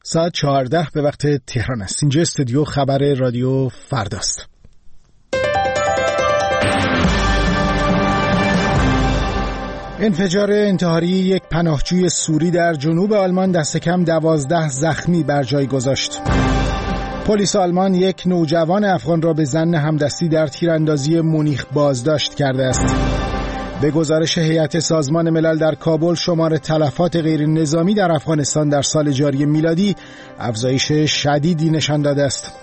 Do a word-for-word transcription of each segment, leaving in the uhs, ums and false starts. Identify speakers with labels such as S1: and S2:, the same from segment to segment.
S1: ساعت چهارده به وقت تهران است. اینجا استودیو خبر رادیو فرداست. انفجار انتحاری یک پناهجوی سوری در جنوب آلمان دست کم دوازده زخمی بر جای گذاشت. پلیس آلمان یک نوجوان افغان را به ظن همدستی در تیراندازی مونیخ بازداشت کرده است. به گزارش هیئت سازمان ملل در کابل، شمار تلفات غیر نظامی در افغانستان در سال جاری میلادی افزایش شدیدی نشان داده است.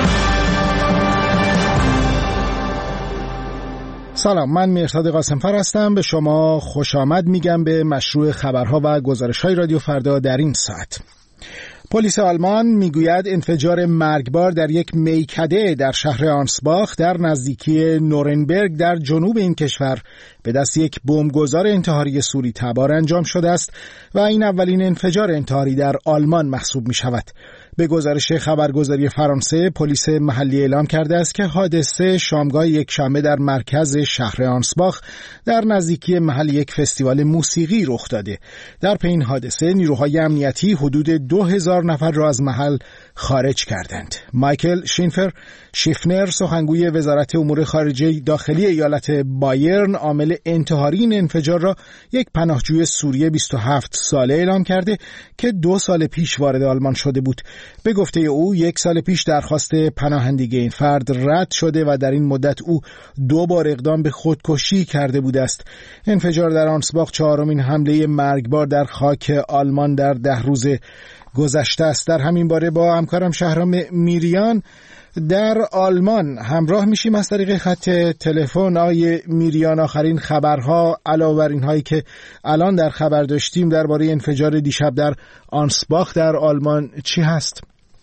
S1: سلام، من مهرداد قاسمفر هستم. به شما خوش آمد میگم به مشروع خبرها و گزارش‌های رادیو فردا در این ساعت. پلیس آلمان میگوید انفجار مرگبار در یک میکده در شهر آنسباخ در نزدیکی نورنبرگ در جنوب این کشور به دست یک بمبگذار انتحاری سوری تبار انجام شده است و این اولین انفجار انتحاری در آلمان محسوب می شود. به گزارش خبرگزاری فرانسه، پلیس محلی اعلام کرده است که حادثه شامگاه یکشنبه در مرکز شهر آنسباخ در نزدیکی محل یک فستیوال موسیقی رخ داده. در پی این حادثه نیروهای امنیتی حدود دو هزار نفر را از محل خارج کردند. مایکل شینفر شیفنر، سخنگوی وزارت امور خارجه داخلی ایالت بایرن، عامل انتحاری این انفجار را یک پناهجوی سوری بیست و هفت ساله اعلام کرده که دو سال پیش وارد آلمان شده بود. به گفته او یک سال پیش درخواست پناهندگی این فرد رد شده و در این مدت او دو بار اقدام به خودکشی کرده بوده است. انفجار در آنسباخ چهارمین حمله مرگبار در خاک آلمان در ده روز گذشته است. در همین باره با همکارم شهرام میریان در آلمان همراه میشیم از طریق خط تلفن. آقای میریان، آخرین خبرها علاوه بر اینهایی که الان در خبر داشتیم درباره انفجار دیشب در آنسباخ در آلمان چی هست؟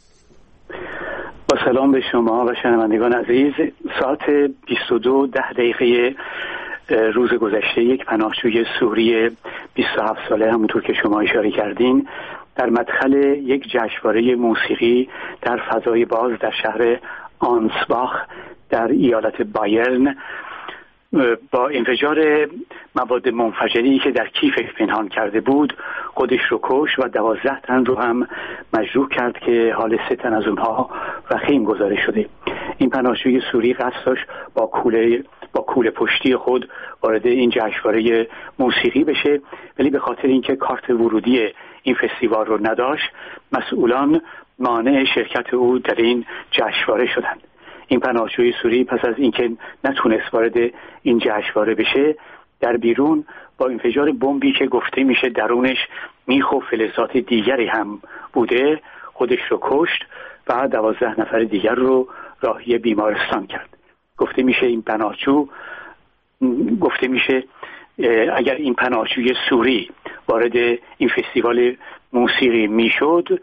S2: با سلام به شما و شنوندگان عزیز. ساعت بیست و دو ده دقیقه روز گذشته یک پناهجوی سوری بیست و هفت ساله، همونطور که شما اشاره کردین، در مدخل یک جشنواره موسیقی در فضای باز در شهر آنسباخ در ایالت بایرن با انفجار مواد منفجری که در کیفش پنهان کرده بود خودش رو کشت و دوازده تن رو هم مجروح کرد که حال سه تن از اونها وخیم گزارش شده. این پناهجوی سوری قصد داشت با کوله با کوله پشتی خود وارد این جشنواره موسیقی بشه، ولی به خاطر اینکه کارت ورودی این فستیوال رو نداشت، مسئولان مانع شرکت او در این جشنواره شدند. این پناهجوی سوری پس از اینکه نتونست وارد این جشنواره بشه، در بیرون با انفجار بمبی که گفته میشه درونش میخ و فلزات دیگری هم بوده خودش رو کشت و دوازده نفر دیگر رو راهی بیمارستان کرد. گفته میشه این پناهجو گفته میشه اگر این پناهجوی سوری وارد این فستیوال موسیقی میشد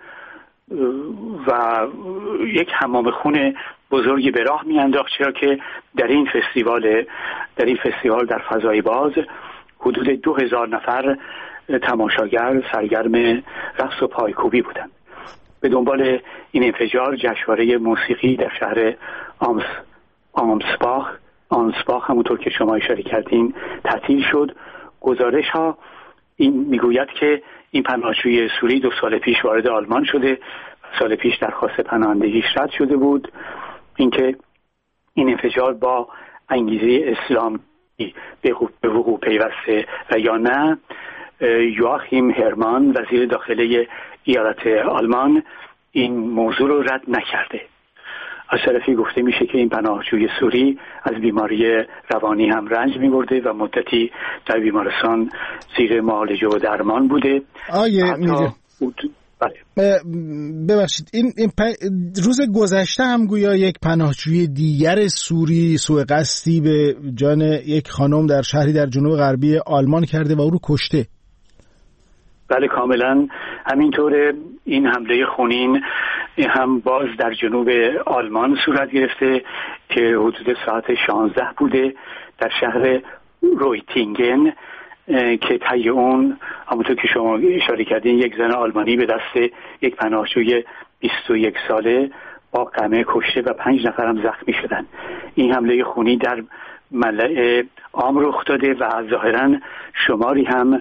S2: و یک حمام خون بزرگی به راه میانداخت، چرا که در این فستیوال در این فستیوال در فضای باز حدود دو هزار نفر تماشاگر سرگرم رقص و پایکوبی بودند. به دنبال این انفجار جشنواره موسیقی در شهر آمس آمسباخ آنسباخ همونطور که شما اشاره کردین تعطیل شد. گزارش ها این میگوید که این پناهجوی سوری دو سال پیش وارد آلمان شده، سال پیش درخواست پناهندگیش رد شده بود. اینکه این انفجار با انگیزه اسلام به وقوع پیوسته و یا نه، یواخیم هرمان وزیر داخلی ایالت آلمان این موضوع رو رد نکرده. از طرفی گفته میشه که این پناهجوی سوری از بیماری روانی هم رنج میبرده و مدتی در بیمارستان زیر معالجه و درمان بوده.
S1: آیه میگه بله. ببخشید این, این پ... روز گذشته هم گویا یک پناهجوی دیگر سوری سوء قصدی به جان یک خانم در شهری در جنوب غربی آلمان کرده و او رو کشته.
S2: بله کاملا همینطوره. این حمله خونین هم باز در جنوب آلمان صورت گرفته که حدود ساعت شانزده بوده در شهر رویتینگن که طی اون همونطور که شما اشاره کردین یک زن آلمانی به دست یک پناهجوی بیست و یک ساله با قمع کشته و پنج نفر هم زخمی شدن. این حمله خونی در ملأ عام رخ داده و ظاهرا شماری هم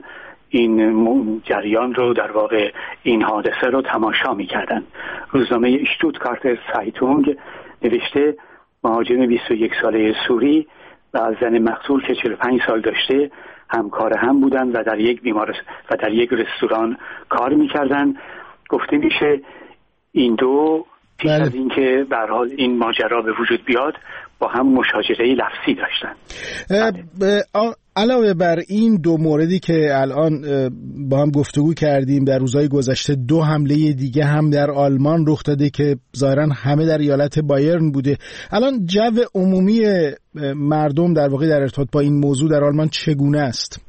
S2: این جریان رو، در واقع این حادثه رو تماشا می‌کردند. روزنامه اشتوتگارت سایتونگ نوشته مهاجم بیست و یک ساله سوری و زن مقتول که چهل و پنج سال داشته همکار هم بودند و در یک بیمارستان و در یک رستوران کار می‌کردند. گفته میشه این دو پیش بله. از اینکه به هر حال این ماجرا به وجود بیاد با هم مشاجره لفظی داشتن.
S1: علاوه بر این دو موردی که الان با هم گفتگو کردیم، در روزهای گذشته دو حمله دیگه هم در آلمان رخ داده که ظاهراً همه در ایالت بایرن بوده. الان جو عمومی مردم در واقع در ارتباط با این موضوع در آلمان چگونه است؟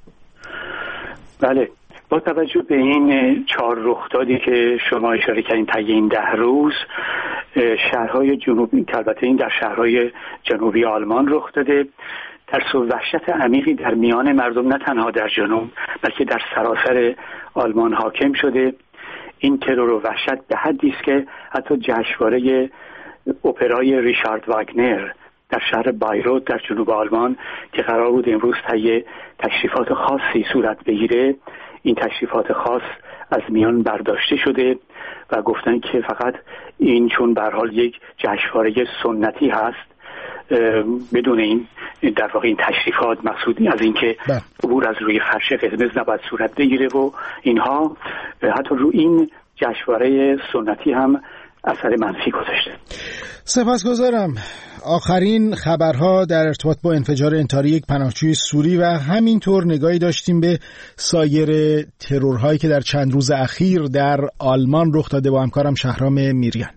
S2: بله، با توجه به این چهار رخدادی که شما اشاره کردین طی این ده روز، شهرهای جنوبی که البته این در شهرهای جنوبی آلمان رخ داده، ترس و وحشت عمیقی در میان مردم نه تنها در جنوب بلکه در سراسر آلمان حاکم شده. این ترور و وحشت به حدی است که حتی جشنواره اپرای ریشارد واگنر در شهر بایروت در جنوب آلمان که قرار بود امروز طی تشریفات خاصی صورت بگیره، این تشریفات خاص از میان برداشته شده و گفتن که فقط این چون به هر حال یک جشنواره سنتی هست، بدون این در واقع این تشریفات مقصودی از اینکه عبور از روی فرش قرمز نباید صورت بگیره و اینها، حتی رو این جشنواره سنتی هم اثر منفی گذاشته.
S1: سپاسگزارم. آخرین خبرها در ارتباط با انفجار انتحاری یک پناهجوی سوری و همینطور نگاهی داشتیم به سایر ترورهایی که در چند روز اخیر در آلمان رخ داده با همکارم شهرام میریان.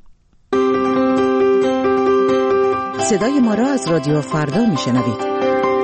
S3: صدای ما را از رادیو فردا میشنوید.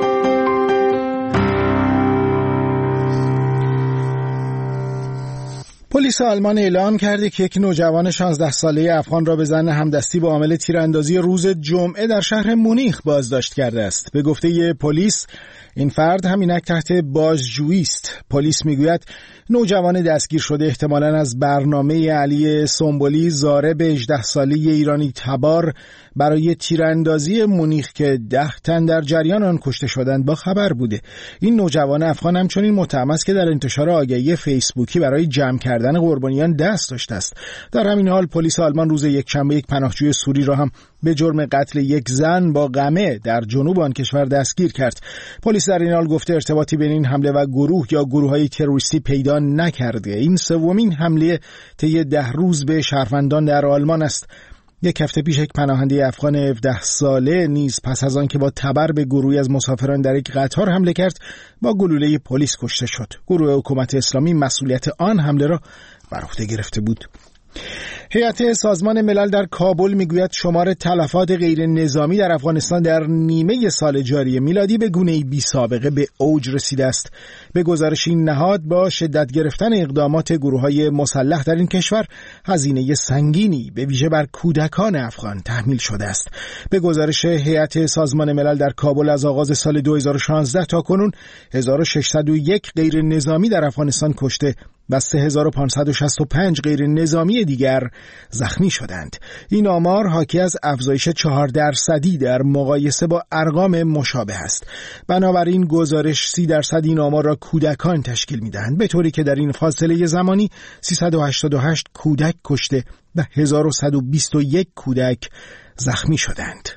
S1: پلیس آلمان اعلام کرده که یک نوجوان شانزده ساله افغان را به ظن همدستی با عامل تیراندازی روز جمعه در شهر مونیخ بازداشت کرده است. به گفته پلیس این فرد همینک تحت بازجویی است. پلیس میگوید نوجوان دستگیر شده احتمالاً از برنامه علی سنبولی ضارب هجده ساله ایرانی تبار برای تیراندازی مونیخ که ده تن در جریان آن کشته شدند با خبر بوده. این نوجوان افغان همچنین متهم است که در انتشار آگهی فیسبوکی برای جمع کردن قربانیان دست داشته است. در همین حال پلیس آلمان روز یکشنبه یک پناهجوی سوری را هم به جرم قتل یک زن با قمع در جنوب آن کشور دستگیر کرد. پلیس در این حال گفته ارتباطی بین این حمله و گروه یا گروه‌های تروریستی پیدا نکرده. این سومین حمله طی ده روز به شهروندان در آلمان است. یک هفته پیش یک پناهنده افغان هفده ساله نیز پس از آن که با تبر به گروهی از مسافران در یک قطار حمله کرد با گلوله پلیس کشته شد. گروه حکومت اسلامی مسئولیت آن حمله را بر عهده گرفته بود. هیئت سازمان ملل در کابل میگوید شمار تلفات غیر نظامی در افغانستان در نیمه سال جاری میلادی به گونه‌ای بی سابقه به اوج رسیده است. به گزارش این نهاد با شدت گرفتن اقدامات گروه‌های مسلح در این کشور هزینه سنگینی به ویژه بر کودکان افغان تحمیل شده است. به گزارش هیئت سازمان ملل در کابل از آغاز سال دو هزار و شانزده تا کنون هزار و ششصد و یک غیر نظامی در افغانستان کشته و سه هزار و پانصد و شصت و پنج غیر نظامی دیگر زخمی شدند. این آمار حاکی از افزایش چهار درصدی در مقایسه با ارقام مشابه است. بنابراین گزارش سی درصد این آمار را کودکان تشکیل می‌دهند، به طوری که در این فاصله زمانی سیصد و هشتاد و هشت کودک کشته و هزار و صد و بیست و یک کودک زخمی شدند.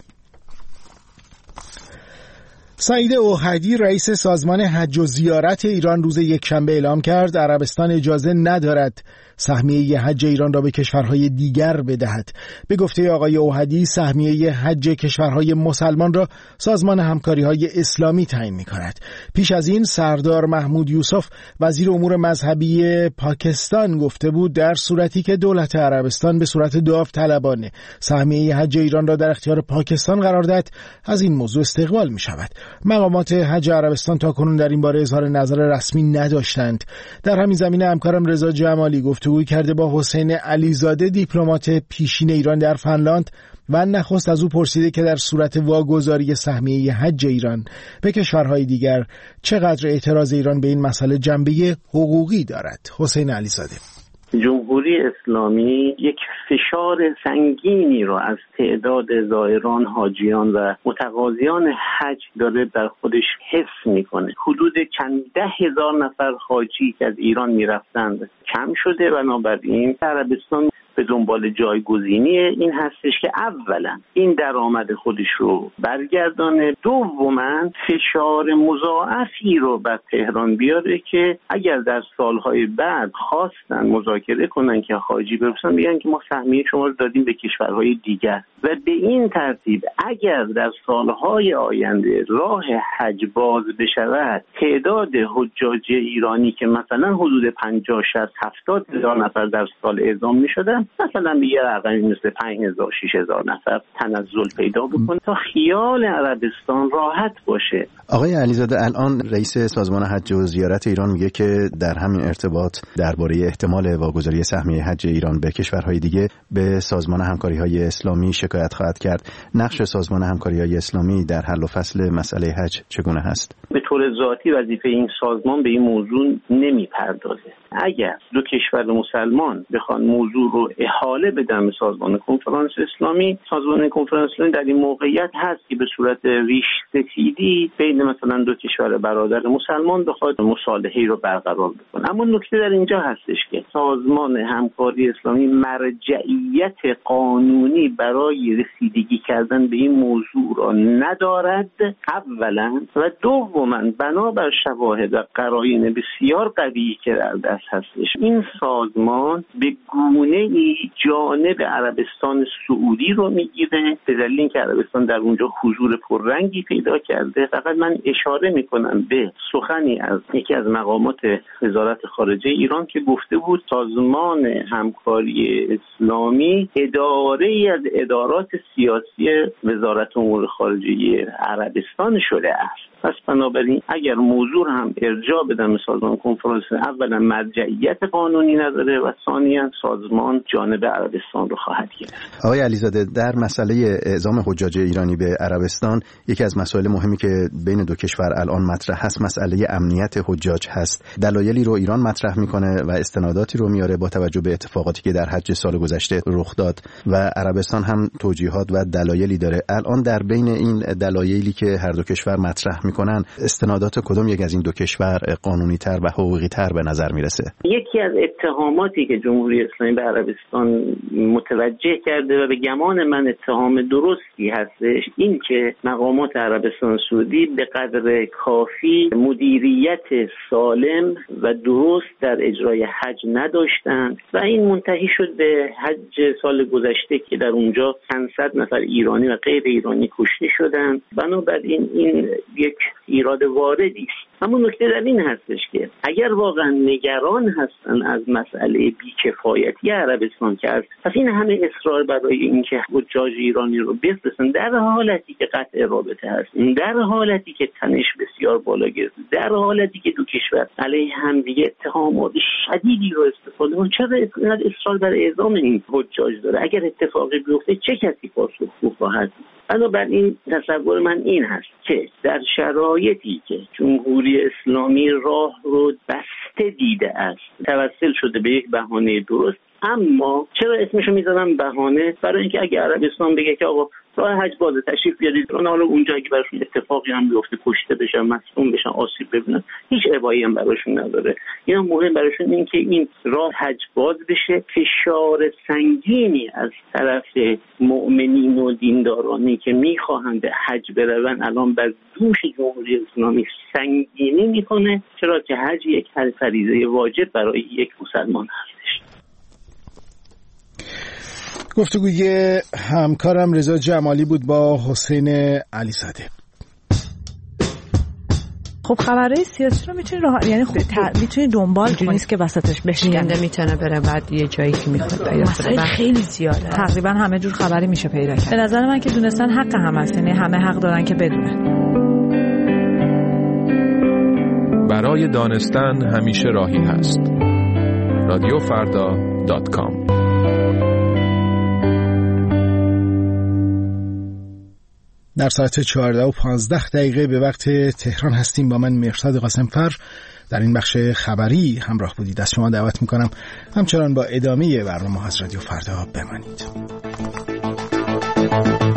S1: سعید اوحدی رئیس سازمان حج و زیارت ایران روز یکشنبه اعلام کرد عربستان اجازه ندارد سهمیه حج ایران را به کشورهای دیگر بدهد. به گفته آقای اوحدی سهمیه حج کشورهای مسلمان را سازمان همکاری‌های اسلامی تعیین می‌کند. پیش از این سردار محمود یوسف وزیر امور مذهبی پاکستان گفته بود در صورتی که دولت عربستان به صورت داوطلبانه سهمیه حج ایران را در اختیار پاکستان قرار دهد از این موضوع استقبال می‌شود. مقامات حج عربستان تاکنون در این باره اظهار نظر رسمی نداشتند. در همین زمینه همکارم رضا جمالی گفتگو کرده با حسین علیزاده دیپلمات پیشین ایران در فنلاند و نخست از او پرسیده که در صورت واگذاری سهمیه حج ایران به کشورهای دیگر چقدر اعتراض ایران به این مسئله جنبه حقوقی دارد. حسین علیزاده:
S4: جمهوری اسلامی یک فشار سنگینی را از تعداد زائران، حاجیان و متقاضیان حج داره در خودش حس میکنه. حدود چند ده هزار نفر حاجی که از ایران میرفتند کم شده، بنابراین عربستان به دنبال جایگزینی این هستش که اولا این درآمد خودش رو برگردانه، دوما فشار مضاعفی رو بر تهران بیاره که اگر در سالهای بعد خواستن مذاکره کنن که حاجی برسن، میگن که ما سهمیه شما رو دادیم به کشورهای دیگر و به این ترتیب اگر در سالهای آینده راه حج باز بشود، تعداد حجاج ایرانی که مثلا حدود پنجاه شصت هفتاد هزار نفر در سال اعزام میشدن، مثلا به یه رقمی مثل پنج هزار شش هزار نفر تنزل پیدا بکنه تا خیال عربستان راحت باشه.
S5: آقای علیزاده، الان رئیس سازمان حج و زیارت ایران میگه که در همین ارتباط درباره احتمال واگذاری سهمیه حج ایران به کشورهای دیگه به سازمان همکاری‌های اسلامی شکایت خواهد کرد. نقش سازمان همکاری‌های اسلامی در حل و فصل مسئله حج چگونه هست؟
S4: به طور ذاتی وظیفه این سازمان به این موضوع نمیپردازه. اگر دو کشور مسلمان بخوان موضوع رو احاله بدن به سازمان کنفرانس اسلامی، سازمان کنفرانس اسلامی در این موقعیت هست که به صورت ریش سفیدی بین مثلا دو کشور برادر مسلمان بخواد مصالحه‌ای رو برقرار بکنه. اما نکته در اینجا هستش که سازمان همکاری اسلامی مرجعیت قانونی برای رسیدگی کردن به این موضوع را ندارد اولا، و دوما بنابر شواهد و قرائن بسیار قوی که در دست هستش، این سازمان به گونه‌ای جانب عربستان سعودی رو میگیره به دلیل اینکه عربستان در اونجا حضور پررنگی پیدا کرده. فقط من اشاره میکنم به سخنی از یکی از مقامات وزارت خارجه ایران که گفته بود سازمان همکاری اسلامی اداره‌ای از ادارات سیاسی وزارت امور خارجه عربستان شده است. پس بنابراین اگر موضوع هم ارجاع بدن به سازمان کنفرانس، اولا مرجعیت قانونی نداره و ثانیاً سازمان جانب عربستان رو خواهد گرفت.
S5: آقای علیزاده، در مسئله اعزام حجاج ایرانی به عربستان یکی از مسائل مهمی که بین دو کشور الان مطرح هست مسئله امنیت حجاج هست. دلایلی رو ایران مطرح میکنه و استناداتی رو میاره با توجه به اتفاقاتی که در حج سال گذشته رخ داد و عربستان هم توجیهات و دلایلی داره. الان در بین این دلایلی که هر دو کشور مطرح میکنن، استنادات کدوم یک از این دو کشور قانونی تر و حقوقی تر به نظر میرسه؟
S4: یکی از اتهاماتی که جمهوری اسلامی به عربستان متوجه کرده و به گمان من اتهام درستی هستش، این که مقامات عربستان سعودی به قدر کافی مدیریت سالم و درست در اجرای حج نداشتند و این منتهی شد به حج سال گذشته که در اونجا چند صد نفر ایرانی و غیر ایرانی کشته شدند. بنابراین این یک ایراد واردی است. اما نکته در این هستش که اگر واقعا نگران هستن از مسئله بی‌کفایتی عربستان که است، پس این همه اصرار برای اینکه حجاج ایرانی رو بفرستن در حالتی که قطع رابطه هست، در حالتی که تنش بسیار بالا گرفته، در حالتی که دو کشور علیه هم دیگه اتهامات شدیدی رو استفاده می‌کنن، چرا اینقدر اصرار بر اعزام این حجاج داره؟ اگر اتفاقی بیفته چه کسی پاسخگو خواهد؟ بنابراین تصور من این هست که در شرایطی که جمهوری اسلامی راه رو بسته دیده است، توسل شده به یک بهانه درست، اما چرا اسمشو میذارم بهانه؟ برای اینکه اگه عربستان بگه که آقا راه حج باز، تشریف بیارید، اون حالا اونجا اگه براشون اتفاقی هم بیفته، کشته بشن، مصدوم بشن، آسیب ببینن، هیچ ابایی هم براشون نداره. اینا مهم براشون این که این راه حج باز بشه. فشار سنگینی از طرف مؤمنین و دیندارانی که میخواهند به حج بروند الان بر دوش جمهوری اسلامی سنگینی میکنه، چرا که حج یک فریضه واجب برای یک مسلمان هستش.
S1: گفتگوی همکارم رضا جمالی بود با حسین علیزاده.
S6: خب خبرهای سیاسی رو میتونی راه یعنی خب میتونی دنبال کنی، نیست که وسطش بشکنده
S3: میتونه بره بعد یه جایی که میخواد پیدا
S6: کنه. خیلی زیاده، تقریبا همه جور خبری میشه پیدا کرد. به نظر من که دونستن حق هم هست، یعنی همه حق دارن که بدونن.
S7: برای دانستن همیشه راهی هست. رادیو فردا دات کام.
S1: در ساعت چهارده و پانزده دقیقه به وقت تهران هستیم. با من مرصاد قاسمفر در این بخش خبری همراه بودید. از شما دعوت میکنم همچنان با ادامه برنامه از رادیو فردا بمانید.